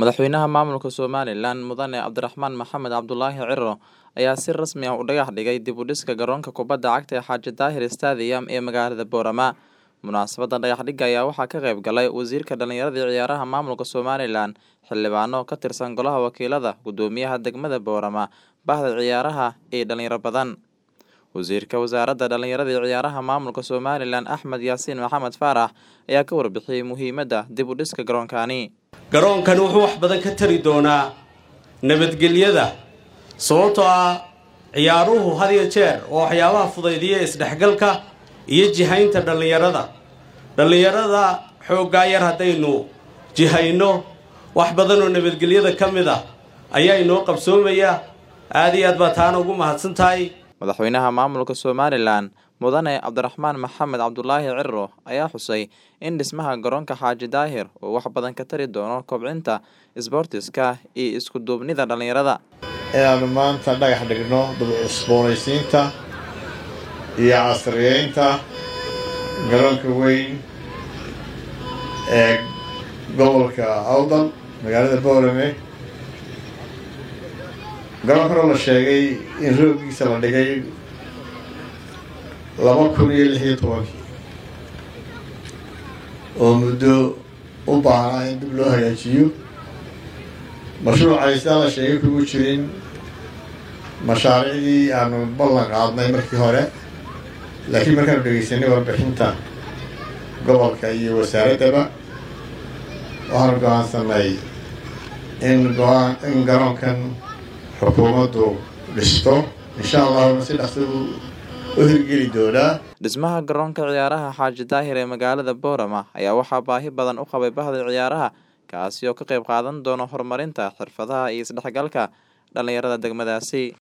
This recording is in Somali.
Madaxweynaha maamulka Somaliland Mudane Cabdiraxmaan Maxamed Cabdulaahi Ciro ayaa si rasmi ah u dhagax dhigay dib u dhiska garoonka kubadda cagta ee Xaaji Daahir Stadium ee magaalada Boorama. Munaasabadda dhagax dhigga ayaa waxaa ka qayb galay wasiirka dhalinyarada iyo ciyaaraha maamulka Somaliland, xildhibaano ka tirsan golaha wakiilada, gudoomiyaha degmada Boorama, bahda ciyaaraha iyo dhalinyaro badan. Wasiirka wasaaradda dhalinyarada iyo ciyaaraha maamulka Somaliland Axmed Yaasiin Maxamed Faarax ayaa ka warbixiyay muhiimadda dib u dhiska garoonkani. garoonkan wuxuu wax badan ka tari doonaa nabadgelyada sababtoo ah ciyaaruhu had iyo jeer oo waxyaabaha fudaydiya isdhexgalka iyo jihaynta dhalinyarada xoogga yar hadaynu jihayno wax badan oo nabadgelyada kamid ah ayaa inoo qabsoomaya. aad iyo aad baa taana ugu mahadsantahay. Madaxweynaha maamulka Somaliland Mudane Cabdiraxmaan Maxamed Cabdulaahi Ciro ayaa xusay in dhismaha garoonka Xaaji Daahir uu wax badan ka tari doono kobcinta isboortiska iyo isku duubnida dhalinyarada. Inaan maanta dhagax dhigno dib u cusboonaysiinta iyo casriyeynta garoonka weyn ee gobolka Awdal magaalada Boorame. garoonka la sheegay in roogiisa la dhigay 2016 oo muddo u baahnaa in dib loo hagaajiyo. mashruuca la sheegay kugu jirin mashaariicdii aanu ballan qaadnay markii hore, laakiin markaanu dhegeysanay warbixinta gobolka iyo wasaaraddaba waxaanu go'aansanay in garoonkan xukuumaddu dhisto. insha allah si dhaqso u hirgeli doonaa. Dhismaha garoonka ciyaaraha Xaaji Daahir ee magaalada Boorama ayaa waxaa baahi badan u qabay bahda ciyaaraha, kaasi oo ka qayb qaadan doona horumarinta xirfadaha iyo isdhexgalka dhalinyarada degmadaasi.